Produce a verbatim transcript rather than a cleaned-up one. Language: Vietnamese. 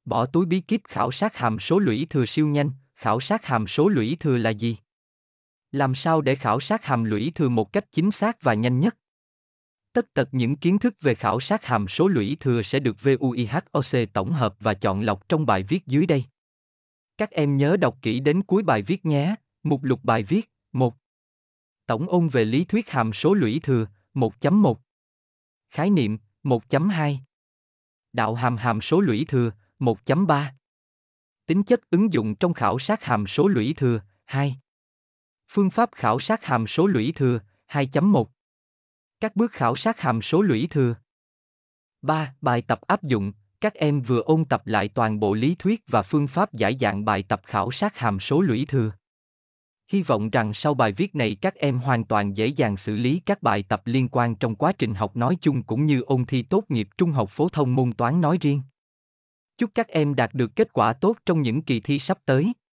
Bỏ túi bí kíp khảo sát hàm số lũy thừa siêu nhanh. Khảo sát hàm số lũy thừa là gì? Làm sao để khảo sát hàm lũy thừa một cách chính xác và nhanh nhất? Tất tật những kiến thức về khảo sát hàm số lũy thừa sẽ được vuihoc tổng hợp và chọn lọc trong bài viết dưới đây. Các em nhớ đọc kỹ đến cuối bài viết nhé. Mục lục bài viết. một. Tổng ôn về lý thuyết hàm số lũy thừa. một chấm một. Khái niệm. một chấm hai. Đạo hàm hàm số lũy thừa. một chấm ba. Tính chất ứng dụng trong khảo sát hàm số lũy thừa. hai. Phương pháp khảo sát hàm số lũy thừa. hai chấm một. Các bước khảo sát hàm số lũy thừa. ba. Bài tập áp dụng. Các em vừa ôn tập lại toàn bộ lý thuyết và phương pháp giải dạng bài tập khảo sát hàm số lũy thừa. Hy vọng rằng sau bài viết này các em hoàn toàn dễ dàng xử lý các bài tập liên quan trong quá trình học nói chung cũng như ôn thi tốt nghiệp trung học phổ thông môn toán nói riêng. Chúc các em đạt được kết quả tốt trong những kỳ thi sắp tới.